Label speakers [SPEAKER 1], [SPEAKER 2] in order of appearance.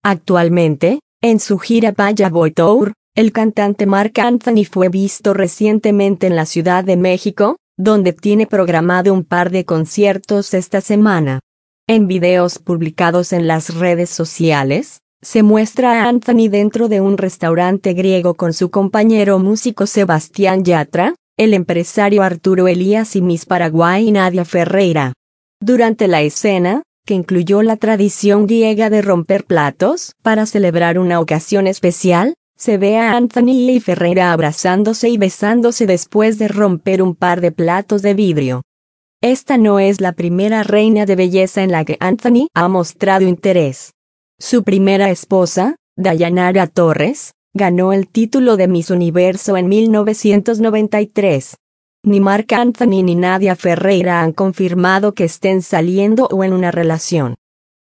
[SPEAKER 1] Actualmente, en su gira Paya Boy Tour, el cantante Marc Anthony fue visto recientemente en la Ciudad de México, donde tiene programado un par de conciertos esta semana. En videos publicados en las redes sociales, se muestra a Anthony dentro de un restaurante griego con su compañero músico Sebastián Yatra, el empresario Arturo Elías y Miss Paraguay Nadia Ferreira. Durante la escena, que incluyó la tradición griega de romper platos para celebrar una ocasión especial, se ve a Anthony y Ferreira abrazándose y besándose después de romper un par de platos de vidrio. Esta no es la primera reina de belleza en la que Anthony ha mostrado interés. Su primera esposa, Dayanara Torres, ganó el título de Miss Universo en 1993. Ni Marc Anthony ni Nadia Ferreira han confirmado que estén saliendo o en una relación.